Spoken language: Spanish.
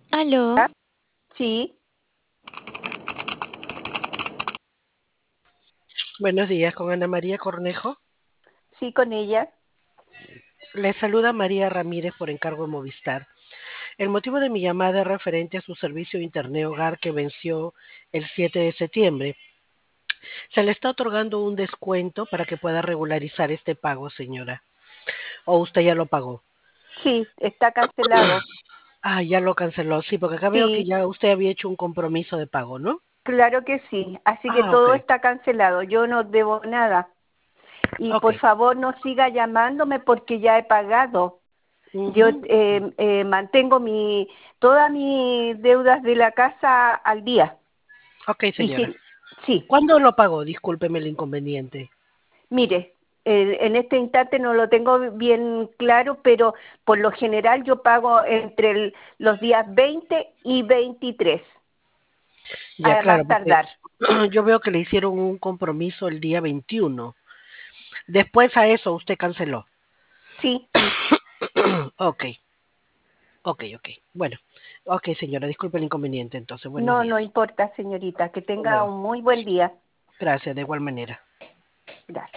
Aló, ¿Ah? Sí, Buenos días, con Ana María Cornejo. sí, con ella. Le saluda María Ramírez por encargo de Movistar. El motivo de mi llamada es referente a su servicio de Internet Hogar que venció el 7 de septiembre. Se le está otorgando un descuento para que pueda regularizar este pago, señora. ¿O usted ya lo pagó? Sí, está cancelado. Ah, ya lo canceló. Sí, porque acá veo que Sí, ya usted había hecho un compromiso de pago, ¿no? claro que sí. Así que Ah, ok. todo está cancelado. Yo no debo nada. Y Ok. por favor no siga llamándome porque ya he pagado. Yo Ujú. mantengo todas mis deudas de la casa al día. Ok, Y señora. si, sí, ¿Cuándo lo pagó? Discúlpeme el inconveniente. mire, en este instante no lo tengo bien claro, pero por lo general yo pago entre los días 20 y 23, Ya, a claro, más porque tardar. yo veo que le hicieron un compromiso el día 21. Después a eso usted canceló. Sí, Ok, ok. Bueno, ok, señora, disculpe el inconveniente entonces. Buenos no, no días. importa, señorita. Que Hasta tenga luego. un muy buen día. Gracias, de igual manera. Gracias.